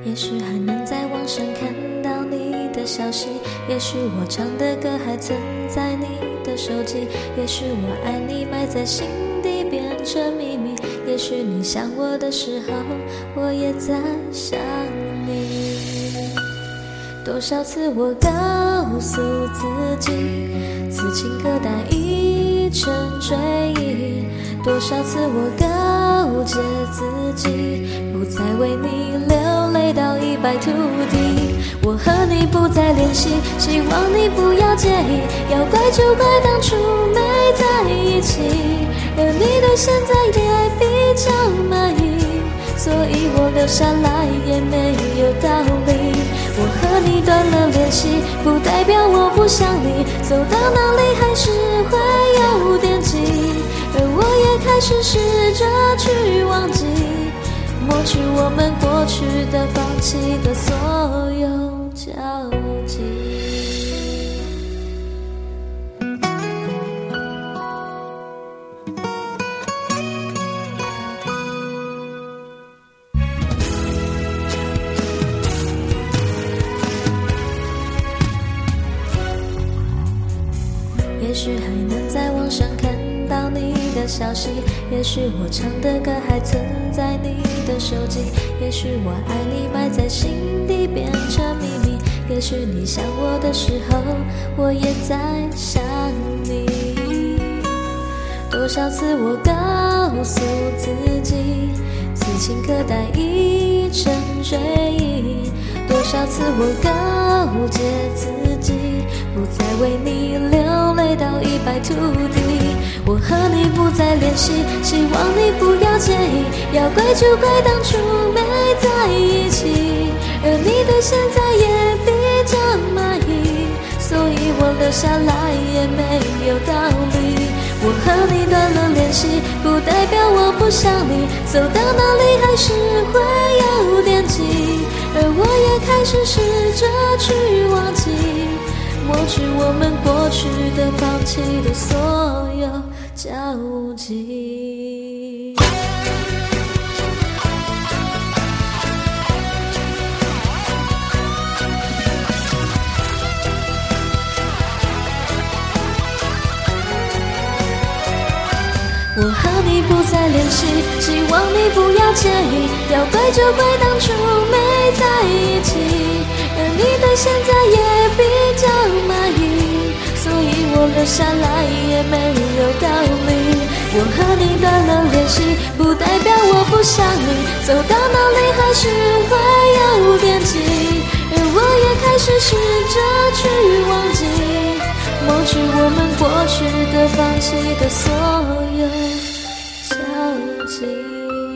也许还能在网上看到你的消息，也许我唱的歌还存在你的手机，也许我爱你埋在心底变成秘密，也许你想我的时候，我也在想你。多少次我告诉自己，此情可待已成追忆，多少次我告诫自己，不再为你流泪到一败涂地。我和你不再联系，希望你不要介意，要怪就怪当初没在一起，而你对现在也比较满意，所以我留下来也没有道理。我和你断了联系，不代表我不想你，走到哪里还是会有惦记，而我也开始试着去忘记，抹去我们过去的放弃的所有交集。也许还能在网上看到你的消息，也许我唱的歌还存在你的手机，也许我爱你埋在心底变成秘密，也许你想我的时候，我也在想你。多少次我告诉自己，此情可待已成追忆，多少次我告诫自己，不再为你流泪到一败涂地。我和你不再联系，希望你不要介意，要怪就怪当初没在一起，而你对现在也比较满意，所以我留下来也没有道理。我和你断了联系，不代表我不想你，走到哪里还是会有惦记，而我也开始试着去忘记，抹去我们过去的放弃的所有交集。我和你不再联系，希望你不要介意，要怪就怪当初没在一起，而你对现在也比较满意，所以我留下来也没有道理。我和你断了联系，不代表我不想你，走到哪里还是会有惦记，而我也开始试着去忘记，抹去我们过去的放弃的所有交集。